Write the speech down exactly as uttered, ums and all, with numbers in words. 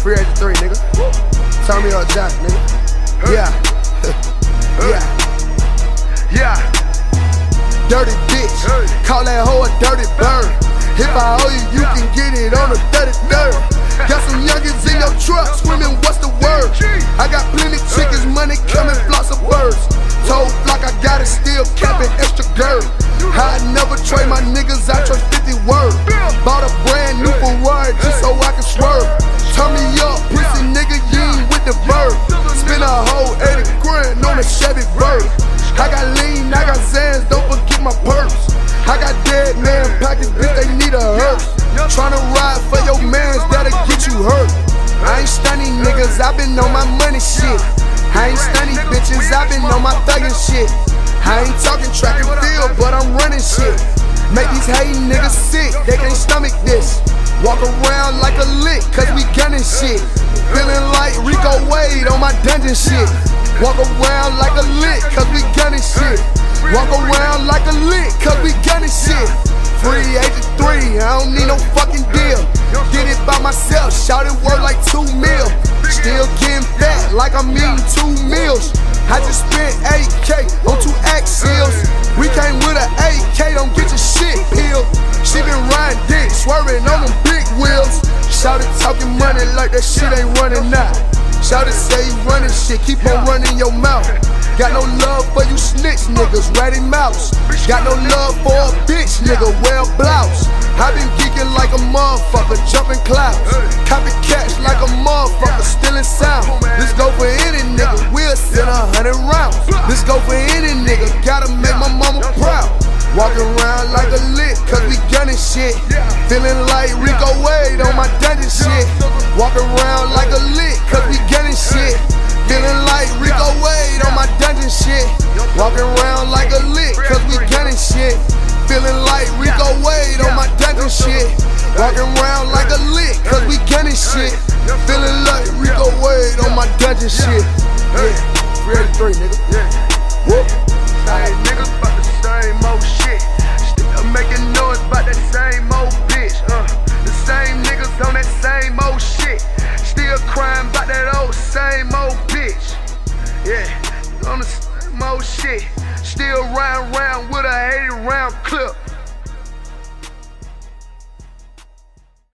Free Agent three, nigga. Turn me up, Jack, nigga. Yeah. Yeah. Yeah. Dirty bitch. Call that hoe a dirty bird. If I owe you, you can get it on the thirty-third. Got some youngins in your truck screaming, what's the word? I got plenty chickens, money coming, flocks of birds. Told flock I got it, still capping extra girl. I never trade my niggas, I trade fifty words. Bought a brand new Ferrari just so I can swerve. Turn me up, pussy nigga, you ain't with the verb. Spend a whole eighty grand on a Chevy Verb. I got lean, I got Zans, don't forget my purse. I got dead man pockets, bitch, they need a hearse. Tryna ride for your mans, that'll get you hurt. I ain't stunning niggas, I been on my money shit. I ain't stunning bitches, I been on my thuggin' shit. I ain't talking track and field, but I'm running shit. Make these hating niggas sick, they can't stomach this. Walk around like a lick, cause we gunning shit. Feeling like Rico Wade on my dungeon shit. Walk around like a lick, cause we gunning shit. Walk around like a lick, cause we gunning shit. Free Agent three, I don't need no fucking deal. Did it by myself, shouted word like two mil. Still getting fat like I'm eating two meals. I just spent eight K on two axles. We came with an eight K, don't get your shit peeled. She been riding dick, swerving on them big wheels. Shouted talking money like that shit ain't running out. Shouted say you running shit, keep on running your mouth. Got no love for you snitch niggas, ratty mouse. Got no love for a bitch nigga, wear a blouse. I been geeking like a motherfucker, jumping clouds. Copycats like a motherfucker, stealing sound. This go for any nigga, we'll send a hundred rounds. This go for any nigga, gotta make my mama proud. Walking around like a lick, cause we gunning shit. Feeling like Rico Wade on my dungeon shit. Walking around like a lick, cause we gunning shit. Feeling like Rico Wade on my dungeon shit. Walking around like a lick, cause we gunning shit. Feeling like Rico Wade on my dungeon shit. Walking around like a lick, cause we gunning shit. Feeling like Rico Wade on my dungeon shit. Yeah, Free Agent three, nigga. Yeah. Woo. Same niggas about the same old shit. Still making noise about that same old bitch. Uh, the same niggas on that same old shit. Still crying about that old same old bitch. Yeah, on the same old shit. Still riding around with a eighty round clip.